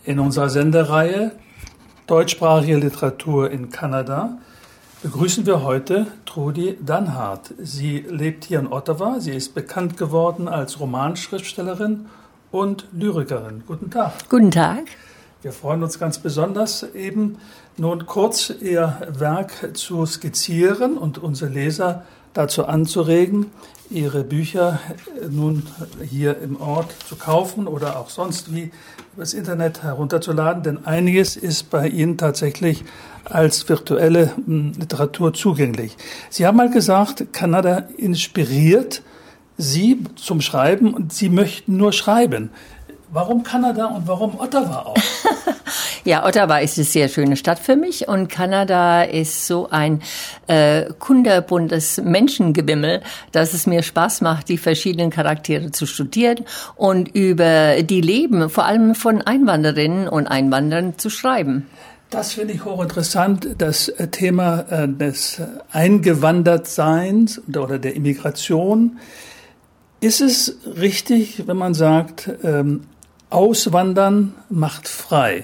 In unserer Sendereihe Deutschsprachige Literatur in Kanada begrüßen wir heute Trudi Danhart. Sie lebt hier in Ottawa. Sie ist bekannt geworden als Romanschriftstellerin und Lyrikerin. Guten Tag. Guten Tag. Wir freuen uns ganz besonders, eben nun kurz Ihr Werk zu skizzieren und unsere Leser dazu anzuregen, Ihre Bücher nun hier im Ort zu kaufen oder auch sonst wie übers Internet herunterzuladen, denn einiges ist bei Ihnen tatsächlich als virtuelle Literatur zugänglich. Sie haben mal gesagt, Kanada inspiriert Sie zum Schreiben und Sie möchten nur schreiben. Warum Kanada und warum Ottawa auch? Ja, Ottawa ist eine sehr schöne Stadt für mich und Kanada ist so ein kunterbuntes Menschengewimmel, dass es mir Spaß macht, die verschiedenen Charaktere zu studieren und über die Leben, vor allem von Einwanderinnen und Einwanderern, zu schreiben. Das finde ich hochinteressant, das Thema des Eingewandertseins oder der Immigration. Ist es richtig, wenn man sagt, Auswandern macht frei?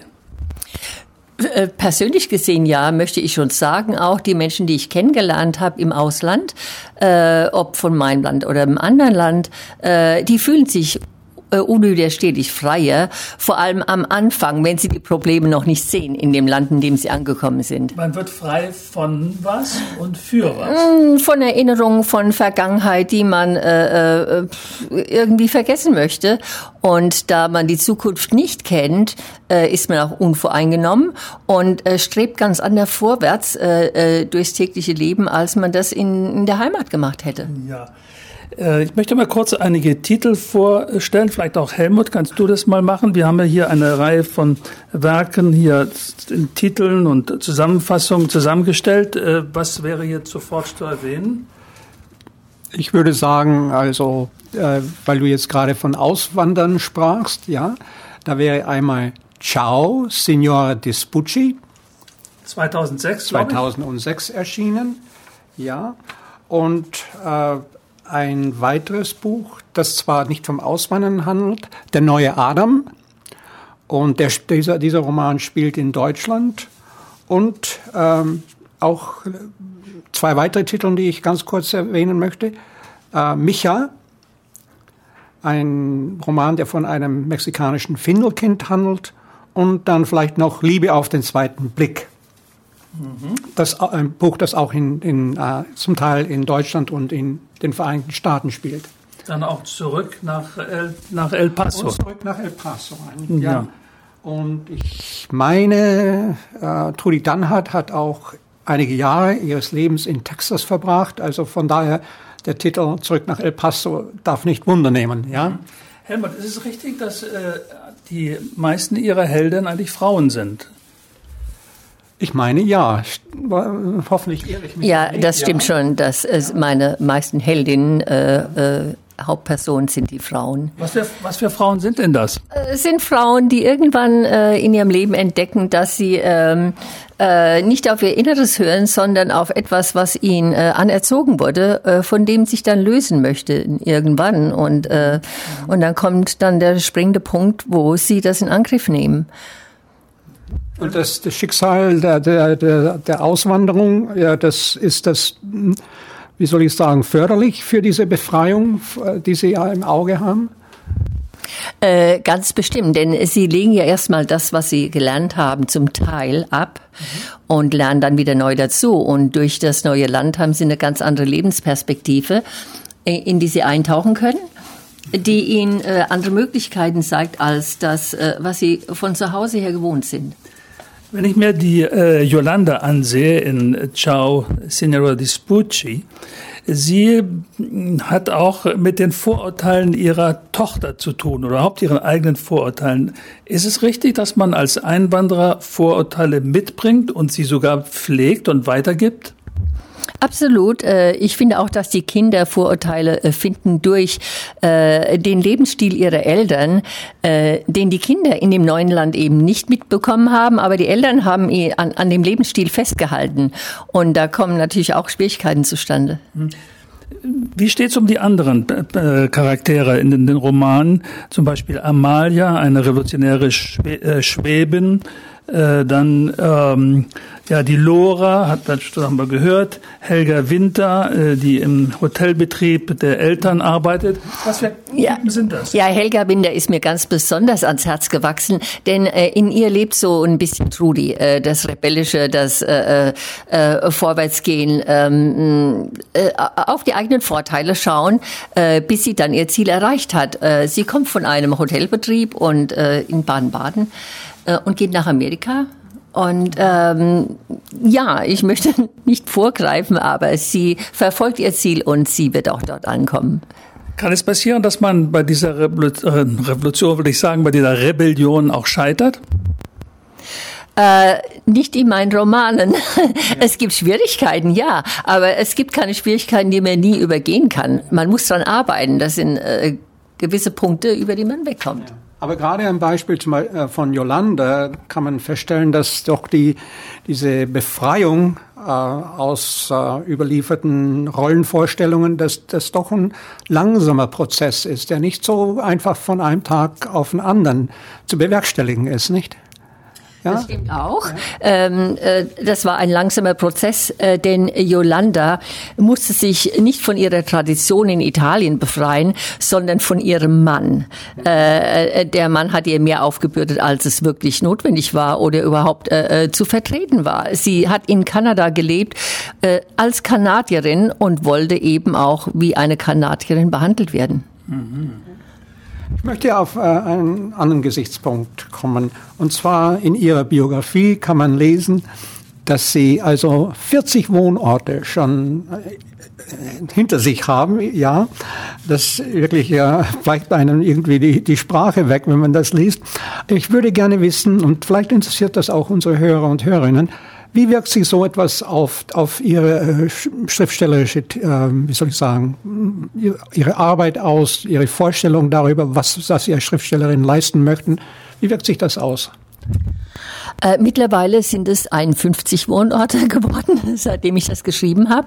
Persönlich gesehen ja, möchte ich schon sagen, auch die Menschen, die ich kennengelernt habe im Ausland, ob von meinem Land oder im anderen Land, die fühlen sich unwiderstehlich freier, vor allem am Anfang, wenn sie die Probleme noch nicht sehen in dem Land, in dem sie angekommen sind. Man wird frei von was und für was? Von Erinnerungen, von Vergangenheit, die man irgendwie vergessen möchte. Und da man die Zukunft nicht kennt, ist man auch unvoreingenommen und strebt ganz anders vorwärts durchs tägliche Leben, als man das in der Heimat gemacht hätte. Ja. Ich möchte mal kurz einige Titel vorstellen, vielleicht auch Helmut, kannst du das mal machen? Wir haben ja hier eine Reihe von Werken hier in Titeln und Zusammenfassungen zusammengestellt. Was wäre jetzt sofort zu erwähnen? Ich würde sagen, also, weil du jetzt gerade von Auswandern sprachst, ja, da wäre einmal Ciao, Signora Dispucci. 2006 erschienen, ja, und ein weiteres Buch, das zwar nicht vom Auswandern handelt, Der neue Adam. Und dieser Roman spielt in Deutschland. Und auch zwei weitere Titel, die ich ganz kurz erwähnen möchte. Micha, ein Roman, der von einem mexikanischen Findelkind handelt. Und dann vielleicht noch Liebe auf den zweiten Blick. Das ein Buch, das auch zum Teil in Deutschland und in den Vereinigten Staaten spielt. Dann auch zurück nach El Paso. Und zurück nach El Paso. Ja. Und ich meine, Trudi Danhart hat auch einige Jahre ihres Lebens in Texas verbracht. Also von daher, der Titel Zurück nach El Paso darf nicht Wunder nehmen. Ja? Helmut, ist es richtig, dass die meisten ihrer Helden eigentlich Frauen sind? Ich meine, ja. Hoffentlich irre ich mich. Ja, das stimmt schon, dass meine meisten Heldinnen Hauptpersonen sind die Frauen. Was für Frauen sind denn das? Es sind Frauen, die irgendwann in ihrem Leben entdecken, dass sie nicht auf ihr Inneres hören, sondern auf etwas, was ihnen anerzogen wurde, von dem sich dann lösen möchte irgendwann. Und dann kommt dann der springende Punkt, wo sie das in Angriff nehmen. Und das Schicksal der Auswanderung, ja, das ist das, wie soll ich sagen, förderlich für diese Befreiung, die Sie ja im Auge haben? Ganz bestimmt, denn Sie legen ja erstmal das, was Sie gelernt haben, zum Teil ab und lernen dann wieder neu dazu. Und durch das neue Land haben Sie eine ganz andere Lebensperspektive, in die Sie eintauchen können, die Ihnen andere Möglichkeiten zeigt als das, was Sie von zu Hause her gewohnt sind. Wenn ich mir die Yolanda ansehe in Ciao, Signora Dispucci, sie hat auch mit den Vorurteilen ihrer Tochter zu tun oder überhaupt ihren eigenen Vorurteilen. Ist es richtig, dass man als Einwanderer Vorurteile mitbringt und sie sogar pflegt und weitergibt? Absolut. Ich finde auch, dass die Kinder Vorurteile finden durch den Lebensstil ihrer Eltern, den die Kinder in dem neuen Land eben nicht mitbekommen haben, aber die Eltern haben an dem Lebensstil festgehalten. Und da kommen natürlich auch Schwierigkeiten zustande. Wie steht es um die anderen Charaktere in den Romanen? Zum Beispiel Amalia, eine revolutionäre Schwäbin. Dann die Lora, haben wir gehört. Helga Winter, die im Hotelbetrieb der Eltern arbeitet. Was für Typen sind das? Ja, Helga Winter ist mir ganz besonders ans Herz gewachsen, denn in ihr lebt so ein bisschen Trudi, das Rebellische, das Vorwärtsgehen, auf die eigenen Vorteile schauen, bis sie dann ihr Ziel erreicht hat. Sie kommt von einem Hotelbetrieb und in Baden-Baden und geht nach Amerika. Und ich möchte nicht vorgreifen, aber sie verfolgt ihr Ziel und sie wird auch dort ankommen. Kann es passieren, dass man bei dieser Revolution, würde ich sagen, bei dieser Rebellion auch scheitert? Nicht in meinen Romanen. Es gibt Schwierigkeiten, ja, aber es gibt keine Schwierigkeiten, die man nie übergehen kann. Man muss daran arbeiten. Das sind gewisse Punkte, über die man wegkommt. Ja. Aber gerade am Beispiel von Yolanda kann man feststellen, dass doch diese Befreiung aus überlieferten Rollenvorstellungen, dass das doch ein langsamer Prozess ist, der nicht so einfach von einem Tag auf den anderen zu bewerkstelligen ist, nicht? Ja? Das stimmt auch. Ja. Das war ein langsamer Prozess, denn Yolanda musste sich nicht von ihrer Tradition in Italien befreien, sondern von ihrem Mann. Der Mann hat ihr mehr aufgebürdet, als es wirklich notwendig war oder überhaupt zu vertreten war. Sie hat in Kanada gelebt als Kanadierin und wollte eben auch wie eine Kanadierin behandelt werden. Mhm. Ich möchte auf einen anderen Gesichtspunkt kommen. Und zwar in ihrer Biografie kann man lesen, dass sie also 40 Wohnorte schon hinter sich haben. Ja, das wirklich bleibt einem irgendwie die Sprache weg, wenn man das liest. Ich würde gerne wissen, und vielleicht interessiert das auch unsere Hörer und Hörerinnen, wie wirkt sich so etwas auf Ihre schriftstellerische, Ihre Arbeit aus, Ihre Vorstellung darüber, was Sie als Schriftstellerin leisten möchten? Wie wirkt sich das aus? Mittlerweile sind es 51 Wohnorte geworden, seitdem ich das geschrieben habe.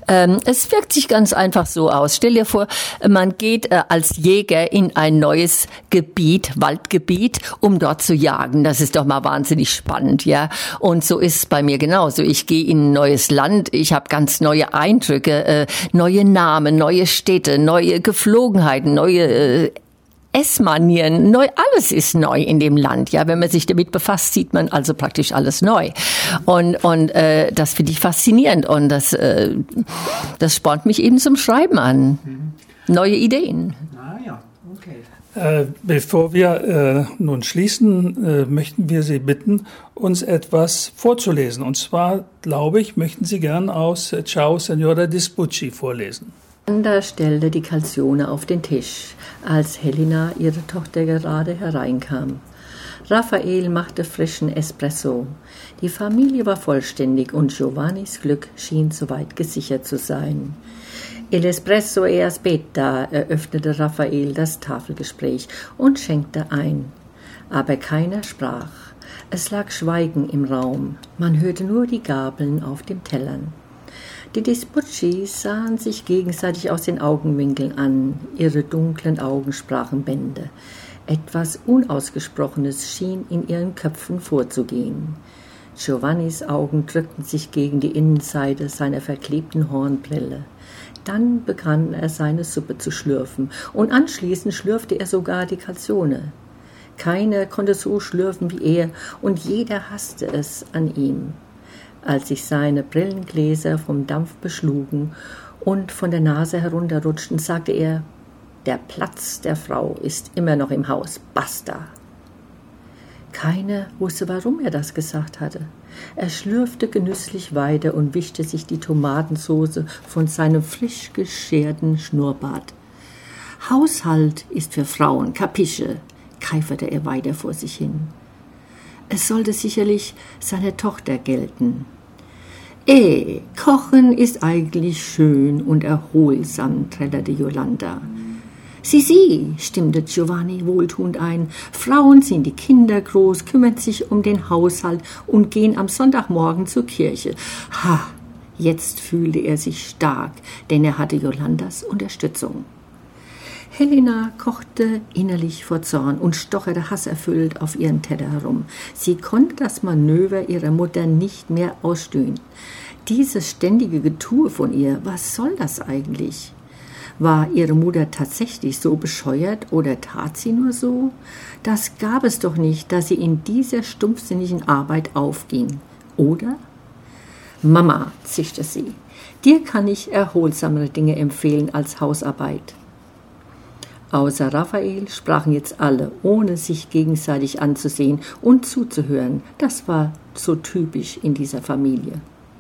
Es wirkt sich ganz einfach so aus. Stell dir vor, man geht als Jäger in ein neues Gebiet, Waldgebiet, um dort zu jagen. Das ist doch mal wahnsinnig spannend, ja. Und so ist es bei mir genauso. Ich gehe in ein neues Land, ich habe ganz neue Eindrücke, neue Namen, neue Städte, neue Geflogenheiten, neue Essmanieren, neu, alles ist neu in dem Land. Ja, wenn man sich damit befasst, sieht man also praktisch alles neu. Und das finde ich faszinierend und das spornt mich eben zum Schreiben an. Neue Ideen. Ah ja, okay. Bevor wir nun schließen, möchten wir Sie bitten, uns etwas vorzulesen. Und zwar, glaube ich, möchten Sie gern aus Ciao, Signora Dispucci vorlesen. Yolanda stellte die Calzone auf den Tisch, als Helena, ihre Tochter, gerade hereinkam. Raphael machte frischen Espresso. Die Familie war vollständig und Giovannis Glück schien soweit gesichert zu sein. Il espresso e aspetta, eröffnete Raphael das Tafelgespräch und schenkte ein. Aber keiner sprach. Es lag Schweigen im Raum. Man hörte nur die Gabeln auf den Tellern. Die Dispuccis sahen sich gegenseitig aus den Augenwinkeln an. Ihre dunklen Augen sprachen Bände. Etwas Unausgesprochenes schien in ihren Köpfen vorzugehen. Giovannis Augen drückten sich gegen die Innenseite seiner verklebten Hornbrille. Dann begann er seine Suppe zu schlürfen und anschließend schlürfte er sogar die Calzone. Keiner konnte so schlürfen wie er und jeder hasste es an ihm. Als sich seine Brillengläser vom Dampf beschlugen und von der Nase herunterrutschten, sagte er, der Platz der Frau ist immer noch im Haus, basta. Keiner wusste, warum er das gesagt hatte. Er schlürfte genüsslich weiter und wischte sich die Tomatensauce von seinem frisch gescherten Schnurrbart. Haushalt ist für Frauen, Kapische, keiferte er weiter vor sich hin. Es sollte sicherlich seiner Tochter gelten. Kochen ist eigentlich schön und erholsam, trällerte Yolanda. Sie, stimmte Giovanni wohltuend ein. Frauen ziehen die Kinder groß, kümmern sich um den Haushalt und gehen am Sonntagmorgen zur Kirche. Ha, Jetzt fühlte er sich stark, denn er hatte Jolandas Unterstützung. Helena kochte innerlich vor Zorn und stocherte hasserfüllt auf ihren Teller herum. Sie konnte das Manöver ihrer Mutter nicht mehr ausstehen. Dieses ständige Getue von ihr, was soll das eigentlich? War ihre Mutter tatsächlich so bescheuert oder tat sie nur so? Das gab es doch nicht, dass sie in dieser stumpfsinnigen Arbeit aufging, oder? Mama, zischte sie, dir kann ich erholsamere Dinge empfehlen als Hausarbeit. Außer Raphael sprachen jetzt alle, ohne sich gegenseitig anzusehen und zuzuhören. Das war so typisch in dieser Familie.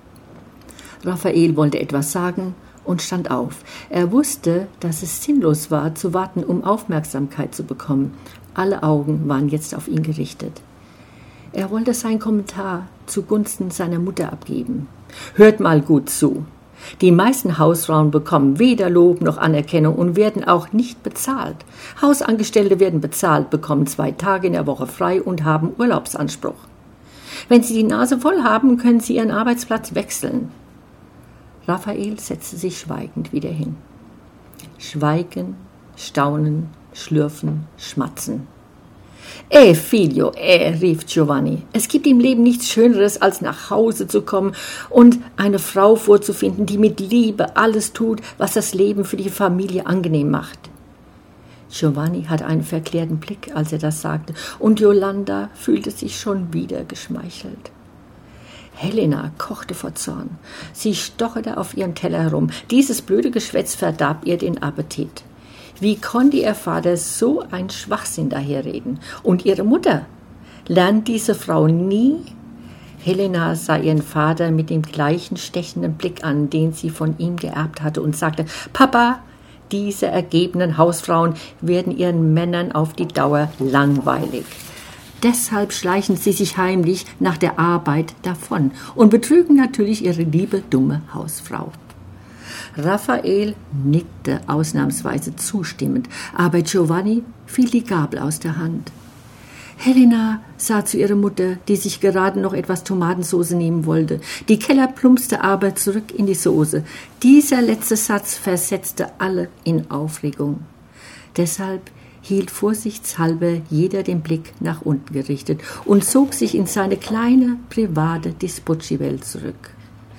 Raphael wollte etwas sagen und stand auf. Er wusste, dass es sinnlos war, zu warten, um Aufmerksamkeit zu bekommen. Alle Augen waren jetzt auf ihn gerichtet. Er wollte seinen Kommentar zugunsten seiner Mutter abgeben. Hört mal gut zu. Die meisten Hausfrauen bekommen weder Lob noch Anerkennung und werden auch nicht bezahlt. Hausangestellte werden bezahlt, bekommen 2 Tage in der Woche frei und haben Urlaubsanspruch. Wenn sie die Nase voll haben, können sie ihren Arbeitsplatz wechseln. Raphael setzte sich schweigend wieder hin. Schweigen, staunen, schlürfen, schmatzen. Figlio, rief Giovanni. Es gibt im Leben nichts Schöneres, als nach Hause zu kommen und eine Frau vorzufinden, die mit Liebe alles tut, was das Leben für die Familie angenehm macht. Giovanni hatte einen verklärten Blick, als er das sagte, und Jolanda fühlte sich schon wieder geschmeichelt. Helena kochte vor Zorn. Sie stocherte auf ihrem Teller herum. Dieses blöde Geschwätz verdarb ihr den Appetit. Wie konnte ihr Vater so einen Schwachsinn daherreden? Und ihre Mutter? Lernt diese Frau nie? Helena sah ihren Vater mit dem gleichen stechenden Blick an, den sie von ihm geerbt hatte, und sagte, Papa, diese ergebenen Hausfrauen werden ihren Männern auf die Dauer langweilig. Deshalb schleichen sie sich heimlich nach der Arbeit davon und betrügen natürlich ihre liebe, dumme Hausfrau. Raphael nickte ausnahmsweise zustimmend, aber Giovanni fiel die Gabel aus der Hand. Helena sah zu ihrer Mutter, die sich gerade noch etwas Tomatensauce nehmen wollte. Die Keller plumpste aber zurück in die Soße. Dieser letzte Satz versetzte alle in Aufregung. Deshalb hielt vorsichtshalber jeder den Blick nach unten gerichtet und zog sich in seine kleine, private Dispucci-Welt zurück.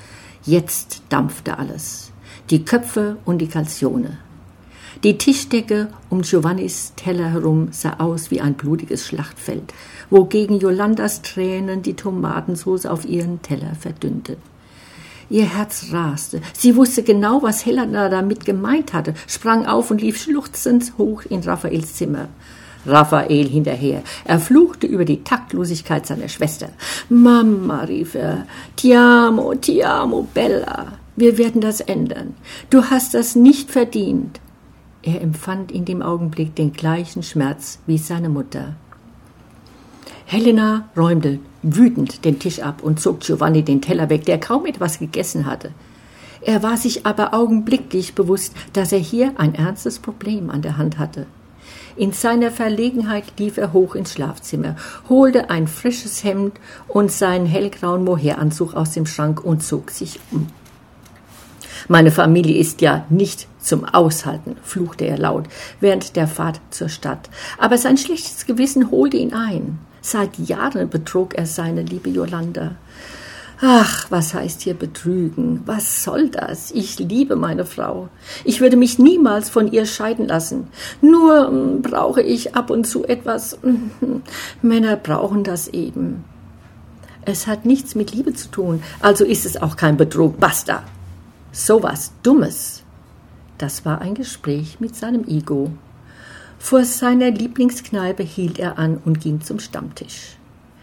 Jetzt dampfte alles. Die Köpfe und die Kalzione. Die Tischdecke um Giovannis Teller herum sah aus wie ein blutiges Schlachtfeld, wogegen Jolandas Tränen die Tomatensauce auf ihren Teller verdünnte. Ihr Herz raste. Sie wusste genau, was Helena damit gemeint hatte, sprang auf und lief schluchzend hoch in Raphaels Zimmer. Raphael hinterher. Er fluchte über die Taktlosigkeit seiner Schwester. »Mama«, rief er, ti amo, Bella. Wir werden das ändern. Du hast das nicht verdient.« Er empfand in dem Augenblick den gleichen Schmerz wie seine Mutter. Helena räumte wütend den Tisch ab und zog Giovanni den Teller weg, der kaum etwas gegessen hatte. Er war sich aber augenblicklich bewusst, dass er hier ein ernstes Problem an der Hand hatte. In seiner Verlegenheit lief er hoch ins Schlafzimmer, holte ein frisches Hemd und seinen hellgrauen Mohairanzug aus dem Schrank und zog sich um. »Meine Familie ist ja nicht zum Aushalten«, fluchte er laut, während der Fahrt zur Stadt. Aber sein schlechtes Gewissen holte ihn ein. Seit Jahren betrog er seine liebe Jolanda. Ach, was heißt hier betrügen? Was soll das? Ich liebe meine Frau. Ich würde mich niemals von ihr scheiden lassen. Nur brauche ich ab und zu etwas. Männer brauchen das eben. Es hat nichts mit Liebe zu tun, also ist es auch kein Betrug. Basta! So was Dummes. Das war ein Gespräch mit seinem Ego. Vor seiner Lieblingskneipe hielt er an und ging zum Stammtisch.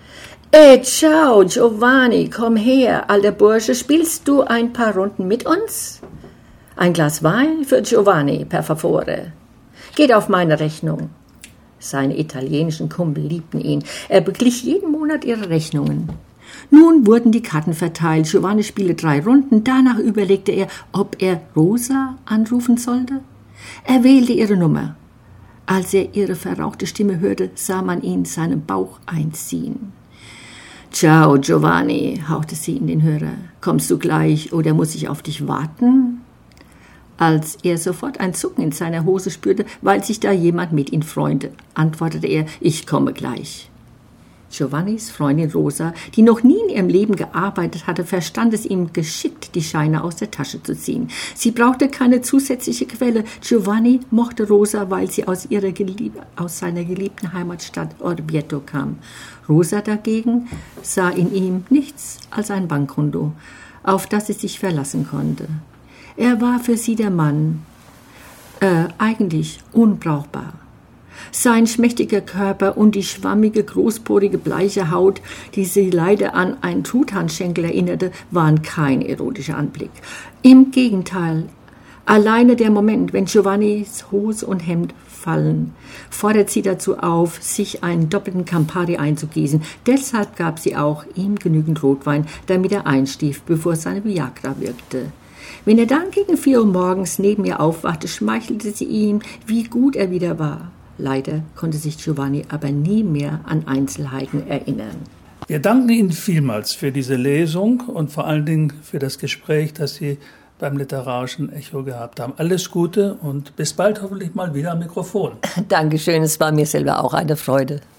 Ciao, Giovanni, komm her, alter Bursche, spielst du ein paar Runden mit uns? Ein Glas Wein für Giovanni, per favore. Geht auf meine Rechnung. Seine italienischen Kumpel liebten ihn. Er beglich jeden Monat ihre Rechnungen. Nun wurden die Karten verteilt. Giovanni spielte 3 Runden. Danach überlegte er, ob er Rosa anrufen sollte. Er wählte ihre Nummer. Als er ihre verrauchte Stimme hörte, sah man ihn seinen Bauch einziehen. Ciao, Giovanni, hauchte sie in den Hörer. Kommst du gleich oder muss ich auf dich warten? Als er sofort ein Zucken in seiner Hose spürte, weil sich da jemand mit ihm freunde, antwortete er, ich komme gleich. Giovannis Freundin Rosa, die noch nie in ihrem Leben gearbeitet hatte, verstand es ihm geschickt, die Scheine aus der Tasche zu ziehen. Sie brauchte keine zusätzliche Quelle. Giovanni mochte Rosa, weil sie aus seiner geliebten Heimatstadt Orvieto kam. Rosa dagegen sah in ihm nichts als ein Bankkonto, auf das sie sich verlassen konnte. Er war für sie der Mann, eigentlich unbrauchbar. Sein schmächtiger Körper und die schwammige, großporige, bleiche Haut, die sie leider an einen Truthahnschenkel erinnerte, waren kein erotischer Anblick. Im Gegenteil, alleine der Moment, wenn Giovannis Hose und Hemd fallen, fordert sie dazu auf, sich einen doppelten Campari einzugießen. Deshalb gab sie auch ihm genügend Rotwein, damit er einstief, bevor seine Viagra wirkte. Wenn er dann gegen 4 Uhr morgens neben ihr aufwachte, schmeichelte sie ihm, wie gut er wieder war. Leider konnte sich Giovanni aber nie mehr an Einzelheiten erinnern. Wir danken Ihnen vielmals für diese Lesung und vor allen Dingen für das Gespräch, das Sie beim Literarischen Echo gehabt haben. Alles Gute und bis bald hoffentlich mal wieder am Mikrofon. Dankeschön, es war mir selber auch eine Freude.